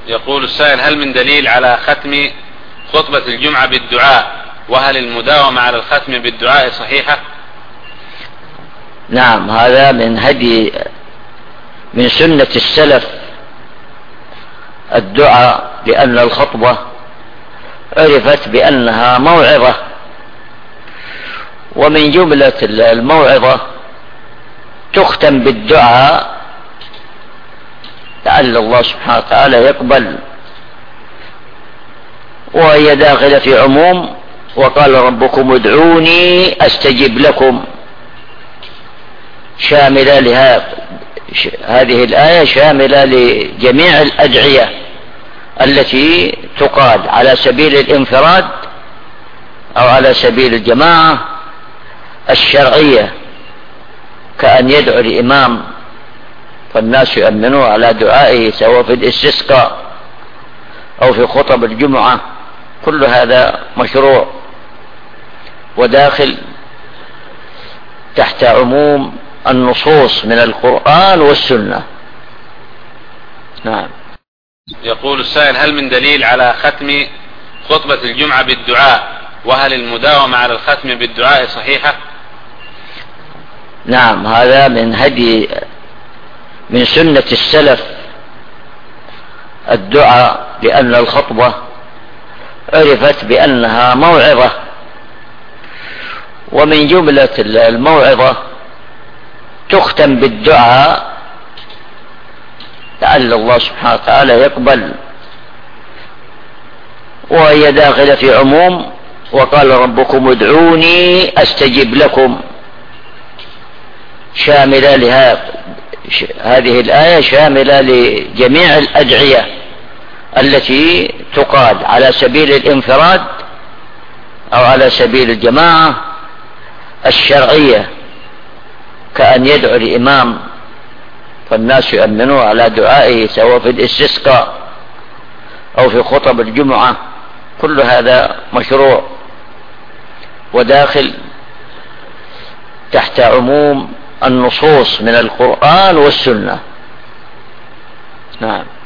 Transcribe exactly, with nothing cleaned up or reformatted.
يقول السائل: هل من دليل على ختم خطبة الجمعة بالدعاء؟ وهل المداومة على الختم بالدعاء صحيحة؟ نعم، هذا من هدي من سنة السلف الدعاء، لأن الخطبة عرفت بأنها موعظة، ومن جملة الموعظة تختم بالدعاء لعل الله سبحانه وتعالى يقبل، وهي داخلة في عموم وقال ربكم ادعوني أستجب لكم، شاملة لها هذه الآية شاملة لجميع الأدعية التي تقال على سبيل الانفراد أو على سبيل الجماعة الشرعية، كأن يدعو الإمام فالناس يؤمنون على دعائه سواء في الاستسقاء أو في خطب الجمعة، كل هذا مشروع وداخل تحت عموم النصوص من القرآن والسنة. نعم. يقول السائل: هل من دليل على ختم خطبة الجمعة بالدعاء؟ وهل المداومة على الختم بالدعاء صحيحة؟ نعم، هذا من هدي من سنة السلف الدعاء، لأن الخطبة عرفت بأنها موعظة، ومن جملة الموعظة تختم بالدعاء لعل الله سبحانه وتعالى يقبل، وهي داخلة في عموم وقال ربكم ادعوني أستجب لكم، شاملة لها هذه الآية شاملة لجميع الأدعية التي تقال على سبيل الانفراد أو على سبيل الجماعة الشرعية، كأن يدعو الإمام فالناس يؤمنون على دعائه سواء في الاستسقاء أو في خطب الجمعة، كل هذا مشروع وداخل تحت عموم النصوص من القرآن والسنة. نعم.